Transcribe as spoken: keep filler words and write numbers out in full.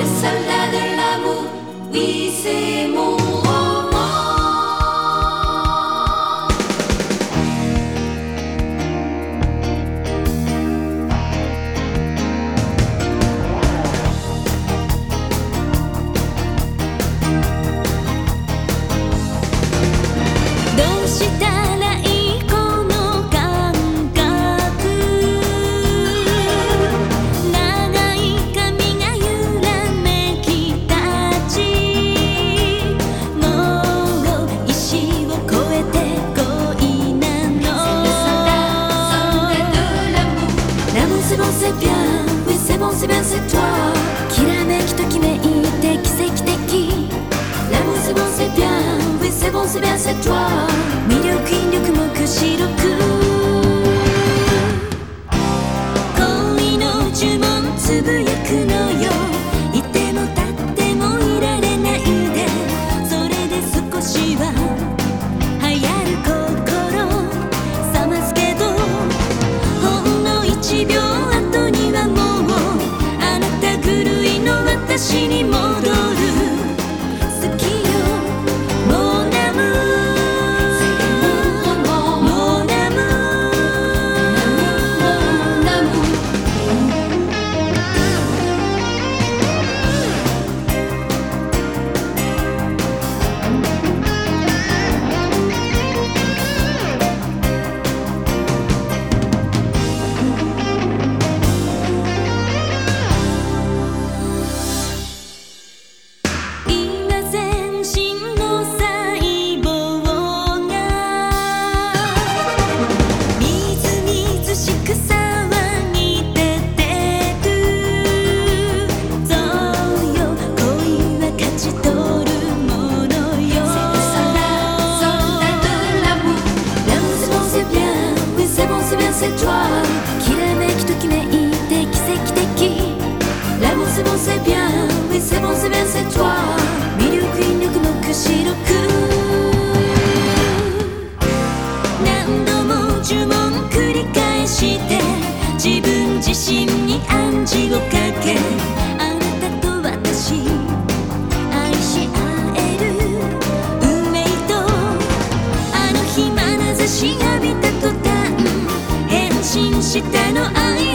soldats de l'amour, oui c'est mon roman. どうしたらいいこの感覚、長い髪が揺らめき立ち、もう石を越えて恋なの。 L'amour c'est bon c'est bien, oui c'est bon c'est bien c'est toi。 きらめきときめいて奇跡的。 L'amour c'est bon c'est bien, oui c'est bon c'est bien c'est toi。 魅力引力目視録、恋の呪文つぶやくのよ。いても立ってもいられないで、それで少しは流行る心冷ますけど、ほんの一秒後にはもうあなた狂いの私に戻る。好きよモーナムモーナム今全身の細胞がみずみずしく騒ぎ出てる。そうよ恋は勝ち取るものよ。 L'amour c'est bon c'est bien, oui c'est bon c'est bien c'est toi。 きらめきときめいて奇跡的。 L'amour c'est bon c'est bien, oui c'est bon c'est bien c'est toi。 魅力引力目視録、何度も呪文繰り返して自分自身に暗示をかけ、あなたと私愛し合える運命と、あの日眼差し浴びた途端変身したの愛